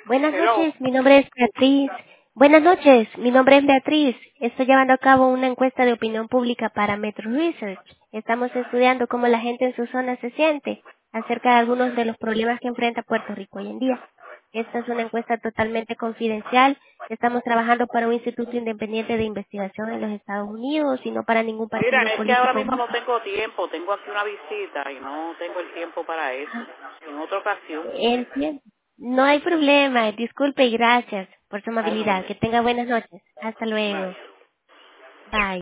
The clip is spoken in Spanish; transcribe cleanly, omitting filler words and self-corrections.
Buenas Hello. noches, mi nombre es Beatriz. Buenas noches, mi nombre es Beatriz. Estoy llevando a cabo una encuesta de opinión pública para Metro Research. Estamos estudiando cómo la gente en su zona se siente acerca de algunos de los problemas que enfrenta Puerto Rico hoy en día. Esta es una encuesta totalmente confidencial. Estamos trabajando para un instituto independiente de investigación en los Estados Unidos y no para ningún Mira, partido es que ahora político o mismo no grupo. tengo tiempo. Tengo aquí una visita y no tengo el tiempo para eso. En otra ocasión. Entiendo. No hay problema. Disculpe y gracias por su Ay, amabilidad. Que tenga buenas noches. Hasta bye. luego. Bye.